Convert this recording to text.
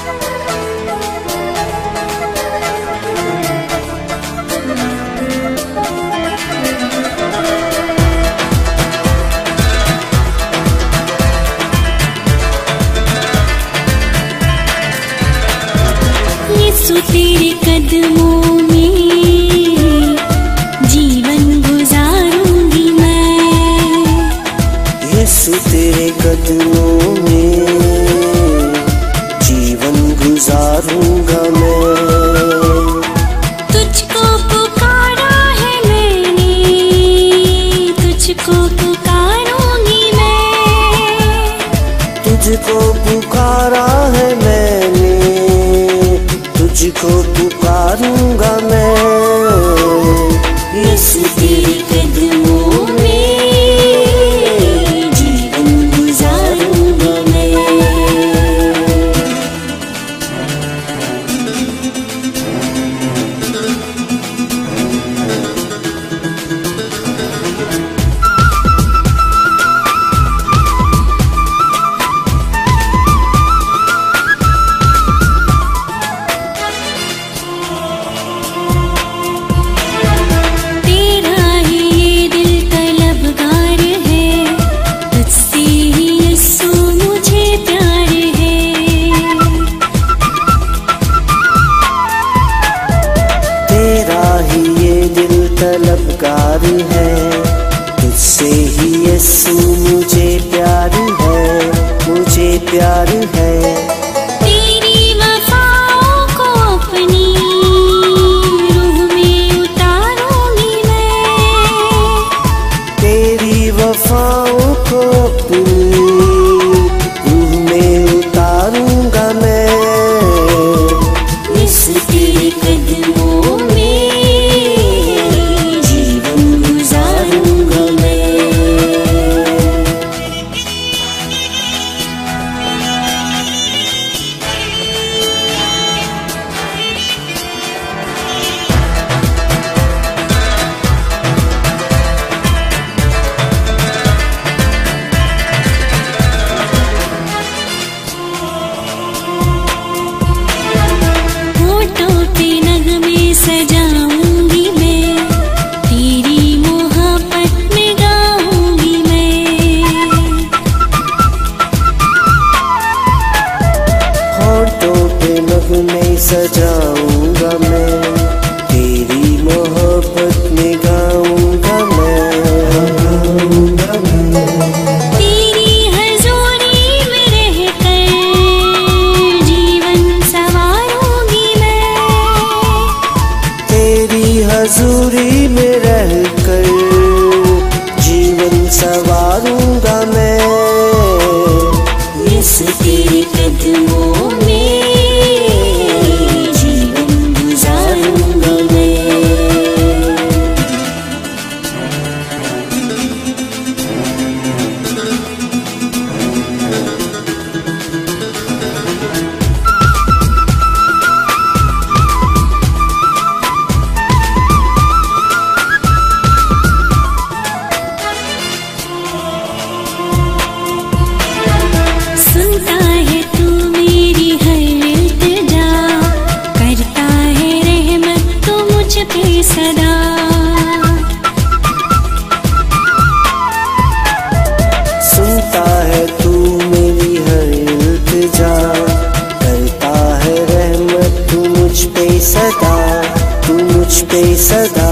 यीशु तेरे कदमों में जीवन गुजारूंगी मैं। यीशु तेरे कदमों में जीवन गुजारूंगा मैं। तुझको पुकारा है मैंने, तुझको पुकारूंगी मैं। तुझको पुकारा है मैंने, तुझको पुकारूंगा मैं। यीशु तेरे कदमों में जीवन गुजारूंगा मैं। तलबगार है, तुझसे ही यीशु मुझे प्यार है, मुझे प्यार है। तेरी वफाओं को अपनी रूह में उतारूंगी मैं। तेरी वफाओं को अपनी रूह में उतारूंगा मैं। यीशु तेरे कदमों में सजाऊंगी मैं, तेरी मोहब्बत में गाऊंगी मैं। होठों पे नगमे सजाऊंगा मैं, तेरी मोहब्बत में गाऊंगा मैं, गाऊंगा मैं। तेरी हजूरी में रहकर जीवन संवारूंगी मैं। तेरी हजूरी में रहकर जीवन संवारूंगा मैं। यीशु तेरे कदमों में जीवन गुजारूंगा मैं। सुनता है तू मेरी हर इल्तिजा, करता है रहमत तू मुझ पे सदा। सुनता है तू मेरी हर इल्तिजा, करता है रहमत तू मुझ पे सदा, तू मुझ पे सदा।